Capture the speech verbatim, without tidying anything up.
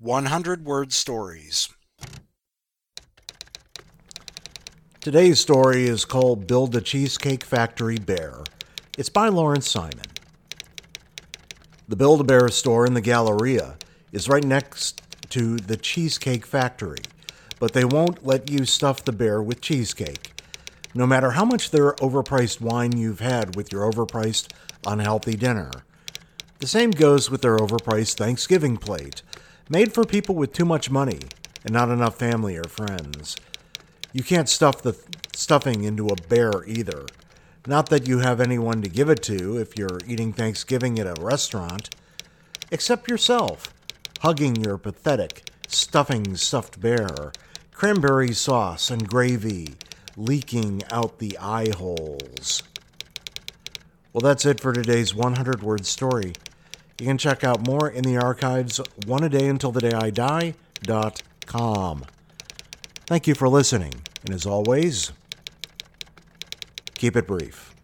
one hundred Word Stories. Today's story is called Build a Cheesecake Factory Bear. It's by Lawrence Simon. The Build-A-Bear store in the Galleria is right next to the Cheesecake Factory, but they won't let you stuff the bear with cheesecake, no matter how much their overpriced wine you've had with your overpriced, unhealthy dinner. The same goes with their overpriced Thanksgiving plate, made for people with too much money and not enough family or friends. You can't stuff the stuffing into a bear either. Not that you have anyone to give it to if you're eating Thanksgiving at a restaurant, except yourself, hugging your pathetic, stuffing stuffed bear, cranberry sauce and gravy leaking out the eye holes. Well, that's it for today's one hundred Word Story. You can check out more in the archives one a day until the day I die dot com. Thank you for listening, and as always, keep it brief.